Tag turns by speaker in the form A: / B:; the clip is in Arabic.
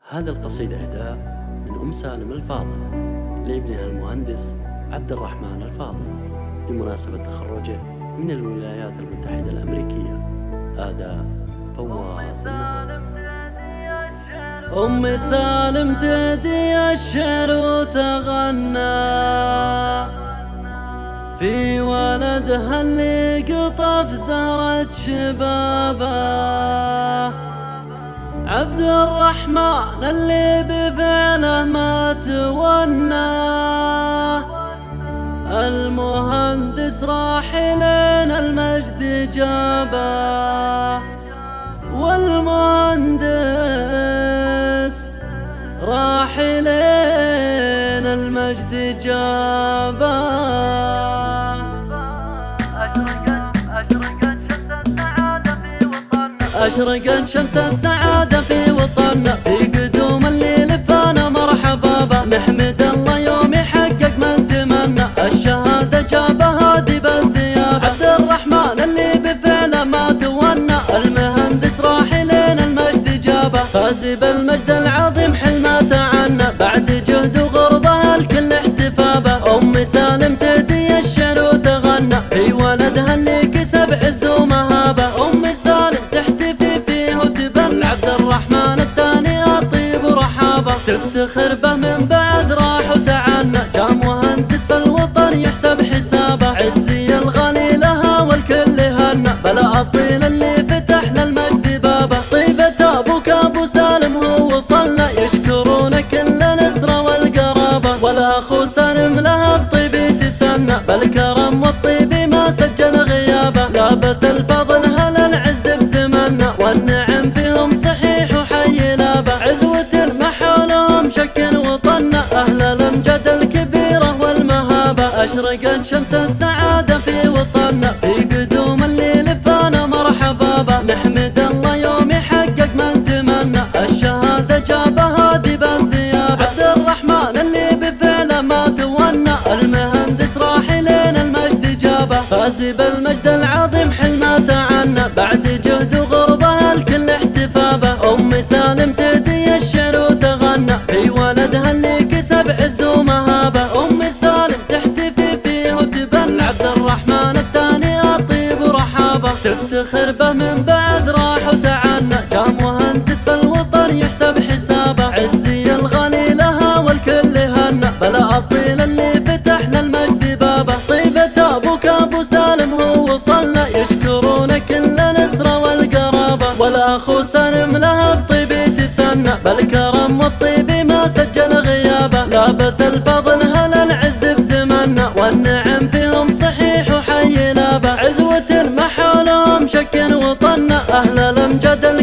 A: هذه القصيدة إهداء من أم سالم الفاضل لابنها المهندس عبد الرحمن الفاضل بمناسبة تخرجه من الولايات المتحدة الأمريكية. أداء فواز النهار. أم سالم تهدي الشعر وتغنى في ولدها اللي قطف زهرة شبابه، عبد الرحمن اللي بفعله ما تونى، المهندس راحلين المجد جابه، والمهندس راحلين المجد جابه. أشرقت شمس السعادة في وطننا، في قدوم الليل فانا مرحبا به، نحمد الله يوم يحقق من تمنى، الشهادة جابها هادي بالثياب، عبد الرحمن اللي بفعله ما تونى، المهندس راحلين المجد جابه، فاز بالمجد العظيم حل ما تعنى، بعد جهد وغربه الكل احتفى به. أم سالم تهدي الشعر وتغنى في ولدها اللي كسب عز ومهابه، أم سالم عبد الرحمن الثاني أطيب ورحابه، تفتخر به من بعد راح وتعنى، جاء مهندس فالوطن يحسب حسابه، عزي الغالي لها والكل هنى، بلا أصيل اللي فتح للمجد بابه، طيبة أبوك أبو سالم هو وصلنا، يشكرون كل نسرة والقرابة، والأخو سالم لها الطيب يتسنى، بالكرم والطيب ما سجل غيابه، لابت الفضل هلا العز بزمنا، والنعم فيهم صحيح وحي لابه، عزوة ما حولهم شك وطنا، أهل الأمجاد الكبيرة والمهابة، أشرقت شمس السعادة في وطننا، في قدوم الليل فانا مرحبا به، نحمد الله يوم يحقق من تمنى، الشهادة جابها هادي بالثياب، عبد الرحمن اللي بفعله ما تونى، المهندس راحلين المجد جابه، فاز بالمجد العظيم حل ما تعنى، بعد جهد وغربه الكل احتفى به. أم سالم تهدي الشعر وتغنى في ولدها اللي كسب عز ومهابه، أم سالم تحتفي فيه وتبن، عبد الرحمن الثاني أطيب ورحابه، تفتخر به من بعد راح وتعنى، جاء مهندس فالوطن يحسب حسابه، عزي الغالي لها والكل هنى، بلا أصيل اللي فتح للمجد بابه، طيبة أبوك أبو سالم هو وصلنا، يشكرون كل نسرة والقرابة، والأخو سالم لها الطيب يتسنى، بالكرم والطيب ما سجل غيابه، لابت الفضل هلا العز بزمنا، والنعم فيهم صحيح وحي لابه، عزوة ما حولهم شك وطنا، أهل الأمجاد